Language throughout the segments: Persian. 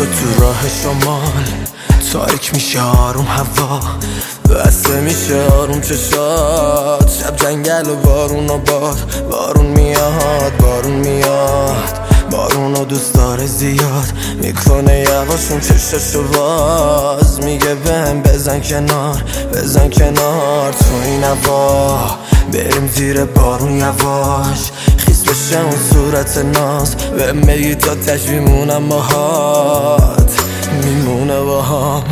تو راه شمال تاریک میشه آروم هوا، بسته میشه آروم چشات، شب جنگل و بارون و بارون میاد، بارون میاد، بارون و دوست داره زیاد، میکنه یواشون چشاشو باز، میگه بهم بزن کنار، بزن کنار تو این هوا، بریم زیر بارون یواش، خیس بشه اون صورت ناز، به میگی تا میمونم باهات، میمونه باهام.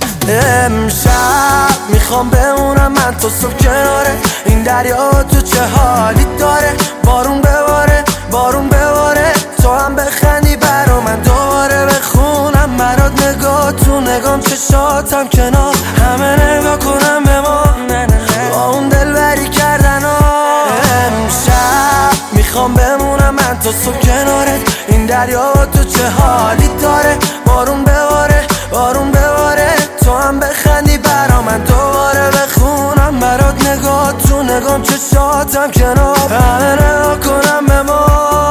امشب میخوام بمونم من تو صبح کناره این دریا، تو چه حالی داره، بارون بباره، بارون بباره، تو هم بخندی برا من دوباره بخونم برات، نگاه تو نگام چشاتم کنار همه نگاه کنم به ما، با اون دلبری کردن ها. امشب میخوام بمونم من تو صبح کناره این دریا، تو چه حالی داره، بارون بباره، بارون بباره، تو هم بخندی برا من دوباره بخونم برات، نگاه تو نگام چشاتم کنار همه نگاه کنم به ما،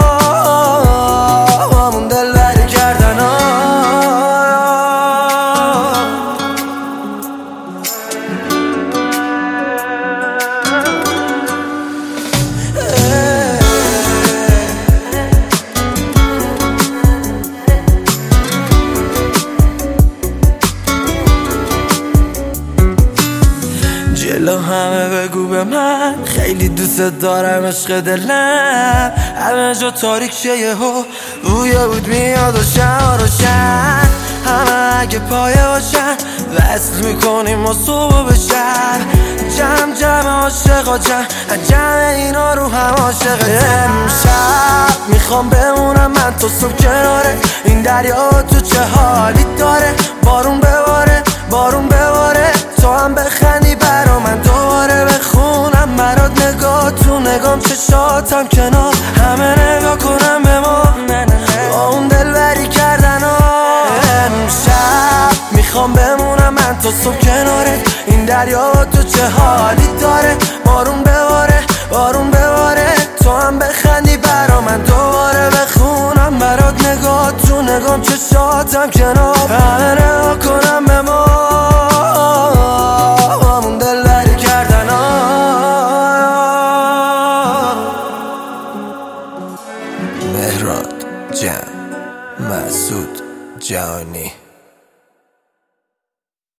همون دلبری کردن ها. جلو همه بگو به من خیلی دوست دارم عشق دلم، همه جا تاریک شه یهو بوی بود میاد و روشن، همه اگه پایه باشن وصل میکنیم و صبح به شب، جمع عاشقا جمع اینا رو هم عاشق. امشب میخوام بمونم من تو صبح کناره این دریا، تو چه حالی داره، بارون بباره، بارون بباره، تو هم بخندی برا من دوباره بخونم برات، نگاه تو نگام چشاتم کنار همه نگاه کنم به ما، با اون دلبری کردن ها. امشب میخوام بمونم من تو صبح کناره این دریا، تو چه حالی داره، بارون بباره، بارون بباره، تو هم بخندی برا من دوباره بخونم برات، نگاه تو نگام چشاتم کنار همه نگاه کنم به ما، همون دلبری کردن ها. مهراد جان مسعود جانی.